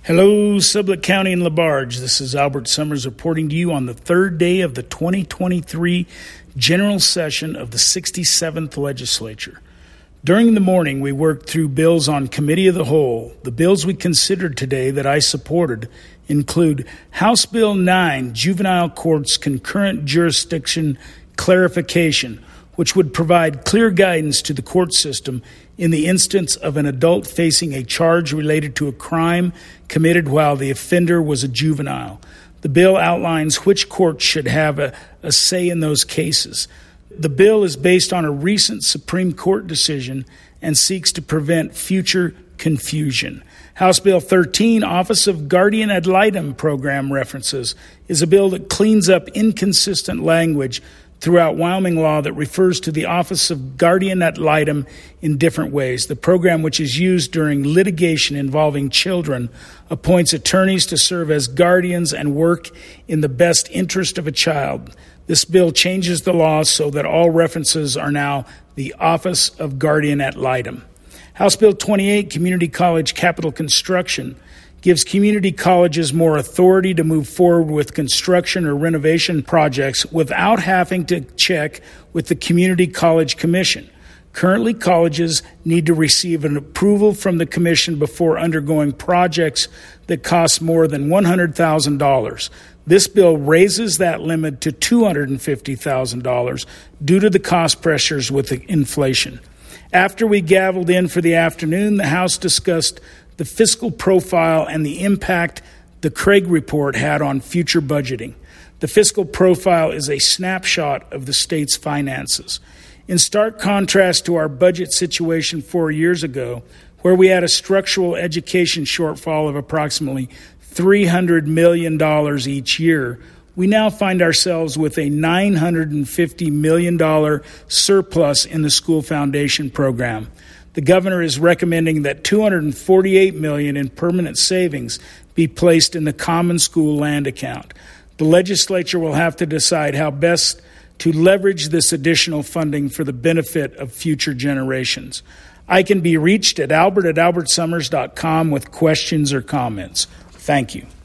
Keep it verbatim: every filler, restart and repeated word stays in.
Hello, Sublette County and LaBarge. This is Albert Summers reporting to you on the third day of the twenty twenty-three General Session of the sixty-seventh Legislature. During the morning, we worked through bills on Committee of the Whole. The bills we considered today that I supported include House Bill nine, Juvenile Courts Concurrent Jurisdiction Clarification, which would provide clear guidance to the court system in the instance of an adult facing a charge related to a crime committed while the offender was a juvenile. The bill outlines which courts should have a, a say in those cases. The bill is based on a recent Supreme Court decision and seeks to prevent future confusion. House Bill thirteen, Office of Guardian Ad Litem Program references, is a bill that cleans up inconsistent language throughout Wyoming law that refers to the Office of Guardian Ad Litem in different ways. The program, which is used during litigation involving children, appoints attorneys to serve as guardians and work in the best interest of a child. This bill changes the law so that all references are now the Office of Guardian Ad Litem. House Bill twenty-eight, Community College Capital Construction, gives community colleges more authority to move forward with construction or renovation projects without having to check with the Community College Commission. Currently, colleges need to receive an approval from the commission before undergoing projects that cost more than one hundred thousand dollars. This bill raises that limit to two hundred fifty thousand dollars due to the cost pressures with the inflation. After we gavelled in for the afternoon, the House discussed the fiscal profile and the impact the Craig report had on future budgeting. The fiscal profile is a snapshot of the state's finances. In stark contrast to our budget situation four years ago, where we had a structural education shortfall of approximately three hundred million dollars each year, we now find ourselves with a nine hundred fifty million dollars surplus in the school foundation program. The governor is recommending that two hundred forty-eight million dollars in permanent savings be placed in the common school land account. The legislature will have to decide how best to leverage this additional funding for the benefit of future generations. I can be reached at albert at albert summers dot com with questions or comments. Thank you.